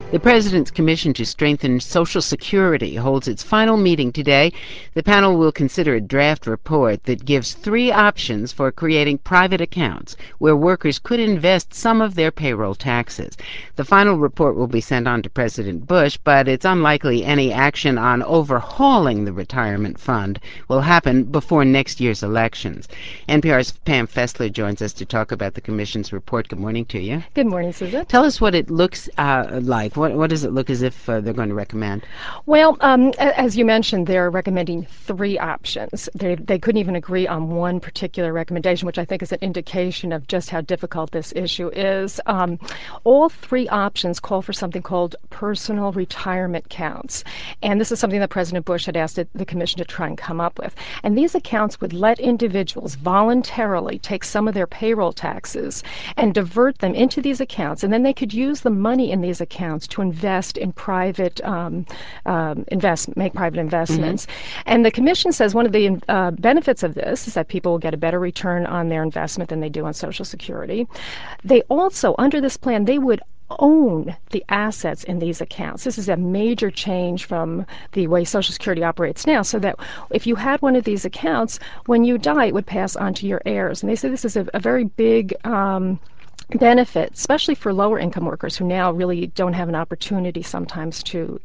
The President's Commission to Strengthen Social Security holds its final meeting today. The panel will consider a draft report that gives 3 options for creating private accounts where workers could invest some of their payroll taxes. The final report will be sent on to President Bush, but it's unlikely any action on overhauling the retirement fund will happen before next year's elections. NPR's Pam Fessler joins us to talk about the Commission's report. Good morning to you. Good morning, Susan. Tell us what it looks like. What does it look as if they're going to recommend? Well, as you mentioned, they're recommending 3 options. They couldn't even agree on one particular recommendation, which I think is an indication of just how difficult this issue is. All 3 options call for something called personal retirement accounts. And this is something that President Bush had asked the Commission to try and come up with. And these accounts would let individuals voluntarily take some of their payroll taxes and divert them into these accounts, and then they could use the money in these accounts to invest in private make private investments. And the Commission says one of the benefits of this is that people will get a better return on their investment than they do on Social Security. They also, under this plan, they would own the assets in these accounts. This is a major change from the way Social Security operates now, so that if you had one of these accounts, when you die, it would pass on to your heirs. And they say this is a very big benefit, especially for lower income workers who now really don't have an opportunity sometimes to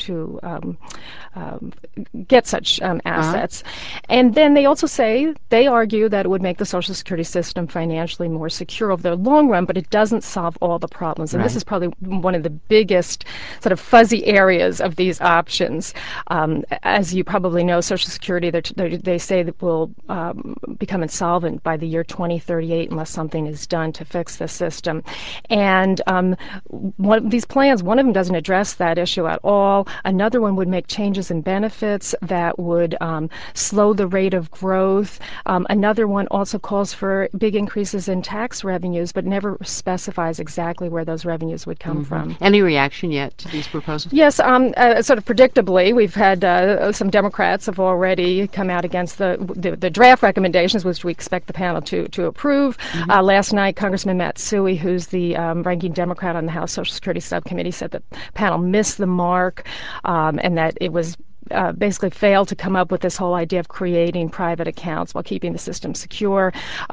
get such assets. And then they also say, they argue that it would make the Social Security system financially more secure over the long run, but it doesn't solve all the problems. And this is probably one of the biggest sort of fuzzy areas of these options. As you probably know, Social Security, they say that will become insolvent by the year 2038 unless something is done to fix the system. And one of these plans, one of them doesn't address that issue at all. Another one would make changes in benefits that would slow the rate of growth. Another one also calls for big increases in tax revenues, but never specifies exactly where those revenues would come from. Any reaction yet to these proposals? Yes, sort of predictably, we've had some Democrats have already come out against the draft recommendations, which we expect the panel to approve. Last night, Congressman Matt Suey, who's the ranking Democrat on the House Social Security Subcommittee, said the panel missed the mark and that it was basically failed to come up with this whole idea of creating private accounts while keeping the system secure.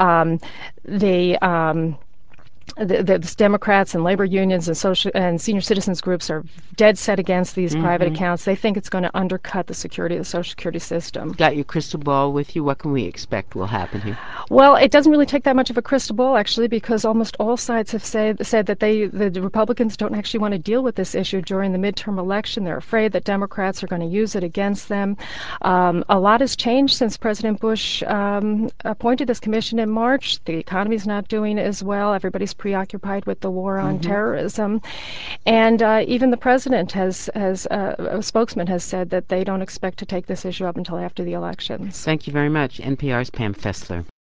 The Democrats and labor unions and social and senior citizens groups are dead set against these private accounts. They think it's going to undercut the security of the Social Security system. Got your crystal ball with you? What can we expect will happen here? Well, it doesn't really take that much of a crystal ball, actually, because almost all sides have said that the Republicans don't actually want to deal with this issue during the midterm election. They're afraid that Democrats are going to use it against them. A lot has changed since President Bush appointed this commission in March. The economy's not doing as well. Everybody's preoccupied with the war on terrorism. And even the president a spokesman has said that they don't expect to take this issue up until after the elections. Thank you very much. NPR's Pam Fessler.